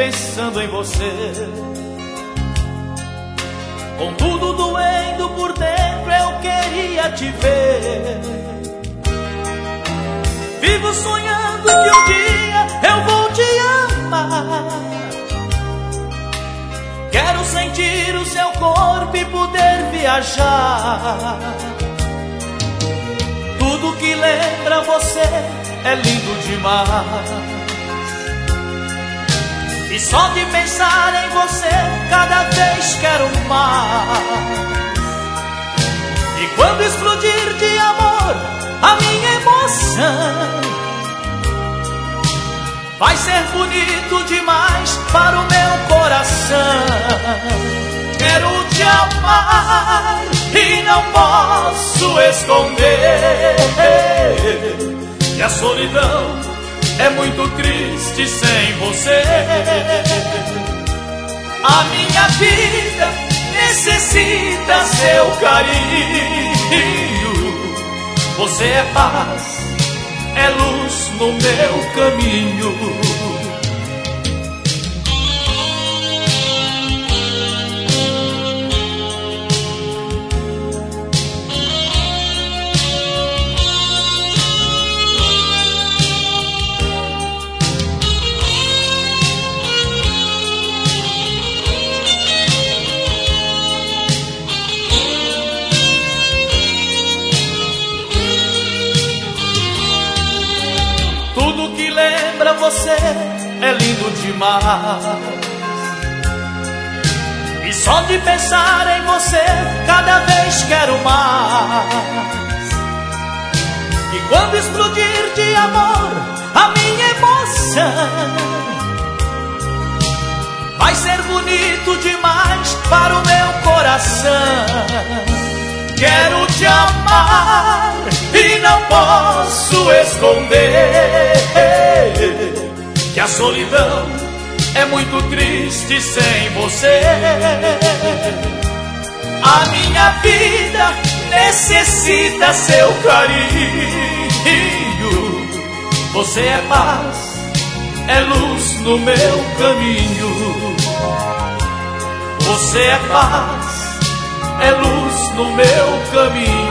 pensando em você. Com tudo doendo por dentro, eu queria te ver. Vivo sonhando que um dia eu vou te amar. Quero sentir o seu corpo e poder viajar. Tudo que lembra você é lindo demais. E só de pensar em você cada vez quero mais. E quando explodir de amor a minha emoção, vai ser bonito demais para o meu coração. Quero te amar e não posso esconder. E a solidão é muito triste sem você. A minha vida necessita seu carinho. Você é paz, é luz no meu caminho. Tudo que lembra você é lindo demais. E só de pensar em você cada vez quero mais. E quando explodir de amor a minha emoção, vai ser bonito demais para o meu coração. Quero te amar e não posso esconder. Que a solidão é muito triste sem você. A minha vida necessita seu carinho. Você é paz, é luz no meu caminho. Você é paz, é luz no meu caminho.